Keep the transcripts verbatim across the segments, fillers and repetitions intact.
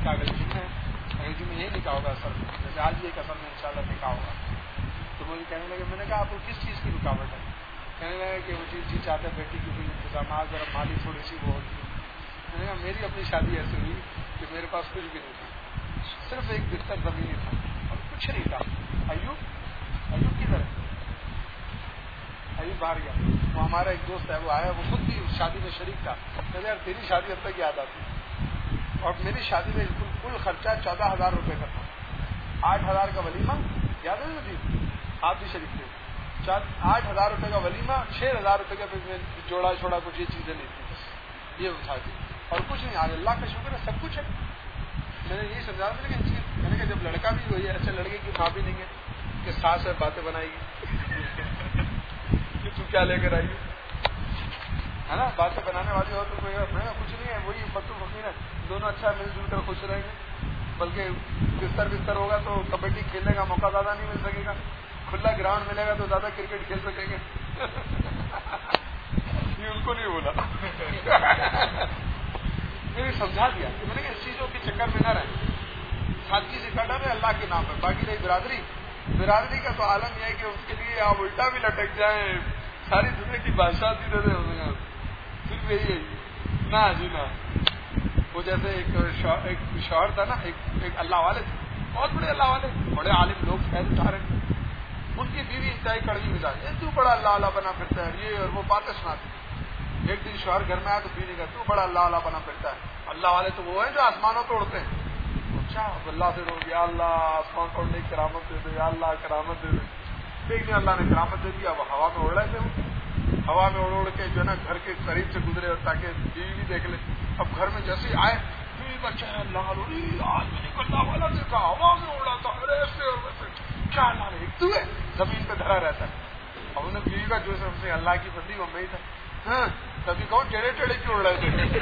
اگلے جمعے اگلے جمعے یہی نکاح ہوگا اصل میں، جیسے آج یہ اصل میں انشاءاللہ نکاح ہوگا. تو مجھے کہنے لگے، میں نے کہا آپ کو کس چیز کی رکاوٹ ہے؟ کہنے لگے کہ وہ چیز جی چاہتے ہیں بیٹی کی کوئی انتظامات ذرا مالی تھوڑی سی وہ ہوتی ہے. میں نے کہا میری اپنی شادی ایسی ہوئی کہ میرے پاس کچھ بھی نہیں تھا، صرف ایک بستر زمین تھا اور کچھ نہیں تھا. ایوب ایوب کدھر ہے؟ ایوب باہر گیا. وہ ہمارا ایک دوست ہے، وہ آیا، وہ خود بھی شادی میں شریک تھا. میں نے یار تیری شادی اب تک یاد آتی اور میری شادی میں کل کل خرچہ چودہ ہزار روپے کا تھا. آٹھ ہزار کا ولیمہ یاد ہے نا، آپ بھی شریک تھے. آٹھ ہزار روپے کا ولیمہ، چھ ہزار روپے کا جوڑا چھوڑا کچھ یہ چیزیں نہیں تھیں، بس یہ اٹھا دی اور کچھ نہیں. آج اللہ کا شکر ہے سب کچھ ہے. میں نے یہی سمجھا، میں نے کہا میں نے کہا جب لڑکا بھی وہی ہے، اچھا لڑکے کی ماں بھی نہیں ہے کہ ساس ہے باتیں بنائے گی کہ تو کیا لے کر آئی ہے نا، باتیں بنانے والی ہو تو کوئی میں کچھ نہیں ہے، وہی فتو فقیر ہے. دونوں اچھا مل جل کر خوش رہیں گے. بلکہ بستر بستر ہوگا تو کبڈی کھیلنے کا موقع زیادہ نہیں مل سکے گا، کھلا گراؤنڈ ملے گا تو زیادہ کرکٹ کھیل سکیں گے. یہ ان کو نہیں بولا، میں نے سمجھا دیا کہ میں نے اس چیزوں کے چکر میں نہ رہیں. سادگی سے کٹا رہے اللہ کے نام پہ. باقی رہی برادری، برادری کا تو عالم یہ ہے کہ اس کے لیے آپ الٹا بھی لٹک جائیں، ساری دنیا کی بادشاہ دی دے دیں، صرف یہی ہے نہ جی نہ. وہ جیسے ایک ایک شوہر تھا نا، ایک ایک اللہ والے تھے، بہت بڑے اللہ والے، بڑے عالم لوگ فیض اٹھا رہے ہیں. ان کی بیوی انتہائی کڑوی مزاج، تو بڑا اللہ اللہ بنا پھرتا ہے یہ اور وہ باتیں سناتی. ایک دن شوہر گھر میں آیا تو بیوی کا تو بڑا اللہ اللہ بنا پھرتا ہے. اللہ والے تو وہ ہیں جو آسمانوں پہ اڑتے ہیں. اچھا اللہ سے رو، یا اللہ آسمان کو اڑنے کی کرامت دے دے، یا اللہ کرامت دے دے. ایک دن اللہ نے کرامت دے دیا، وہ ہوا میں اڑ رہے تھے، وہ ہوا میں اڑ اڑ کے جو ہے نا گھر کے قریب سے گزرے تاکہ بیوی بھی دیکھ لے. اب گھر میں جیسے آئے بیوی کا چہرہ لال، آج میں نے اللہ والا دیکھا ہوا میں اڑ رہا تھا، ارے ایسے اور ویسے. کیا لال ایک تو ہے زمین پہ دھرا رہتا ہے. اب انہیں بیوی کا جو سب سے اللہ کی بندی وہ میں تھا. ہاں کبھی کہو ٹیڑھے ٹیڑھے کیوں اڑ رہے تھے.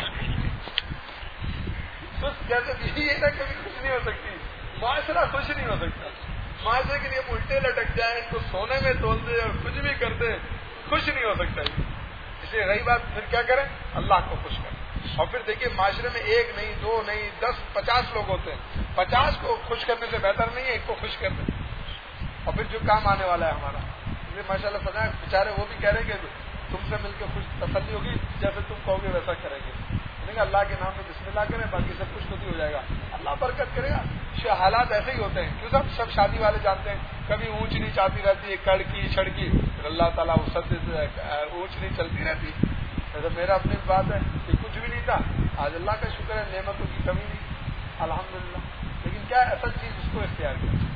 جیسے بیوی ہے نا کبھی خوش نہیں ہو سکتی، معاشرہ خوش نہیں ہو سکتا. معاشرے کے لیے الٹے لٹک جائیں، ان کو سونے میں تول دے اور کچھ بھی کر دے، خوش نہیں ہو سکتا. اس لیے رہی بات پھر کیا کریں، اللہ کو خوش کریں. اور پھر دیکھیے معاشرے میں ایک نہیں، دو نہیں، دس پچاس لوگ ہوتے ہیں. پچاس کو خوش کرنے سے بہتر نہیں ہے ایک کو خوش کرنے. اور پھر جو کام آنے والا ہے ہمارا، ماشاء اللہ پتہ ہے بیچارے وہ بھی کہہ رہے کہ تم سے مل کے خوش تسلی ہوگی، جیسے تم کہو گے ویسا کریں گے. اللہ کے نام میں بسم اللہ کریں، باقی سب کچھ خود ہی ہو جائے گا، اللہ برکت کرے گا. حالات ایسے ہی ہوتے ہیں کیوں سب سب شادی والے جانتے ہیں، کبھی اونچ نیچ آتی رہتی ہے، کڑ کی چھڑ کی، پھر اللہ تعالیٰ وسعت دیتے ہیں، اونچ نیچ چلتی رہتی ہے. جیسے میرا اپنی بات ہے کہ کچھ بھی نہیں تھا، آج اللہ کا شکر ہے نعمتوں کی کمی نہیں الحمدللہ. لیکن کیا اصل چیز اس کو اختیار کیا.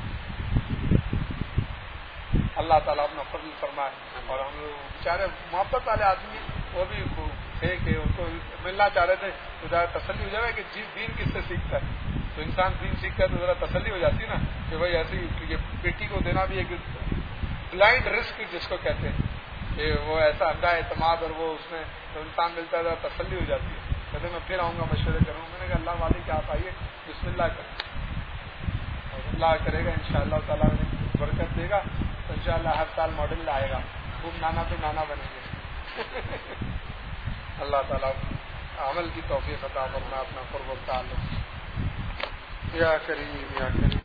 اللہ تعالیٰ اپنا فضل فرمائے. اور ہم لوگ بیچارے محبت والے آدمی وہ بھی تھے کہ ان کو ملنا چاہ رہے تھے تو ذرا تسلی ہو جائے کہ جی دین کس سے سیکھتا ہے. تو انسان دین سیکھتا ہے تو ذرا تسلی ہو جاتی ہے نا کہ بھائی ایسی یہ بیٹی کو دینا بھی ایک بلائنڈ رسک جس کو کہتے ہیں کہ وہ ایسا اندھا اعتماد اور وہ اس میں تو انسان ملتا ہے ذرا تسلی ہو جاتی ہے. کہتے میں پھر آؤں گا مشورے کروں. میں نے کہا اللہ والے کہ آپ آئیے بسم اللہ کریں اور اللہ کرے گا انشاءاللہ تعالیٰ برکت دے گا. تو انشاءاللہ ہر سال ماڈل آئے گا، خوب نانا پہ نانا بنیں گے. اللہ تعالیٰ عمل کی توفیق عطا فرمائے. اپنا قرب و تعلق یا کریم یا کریم.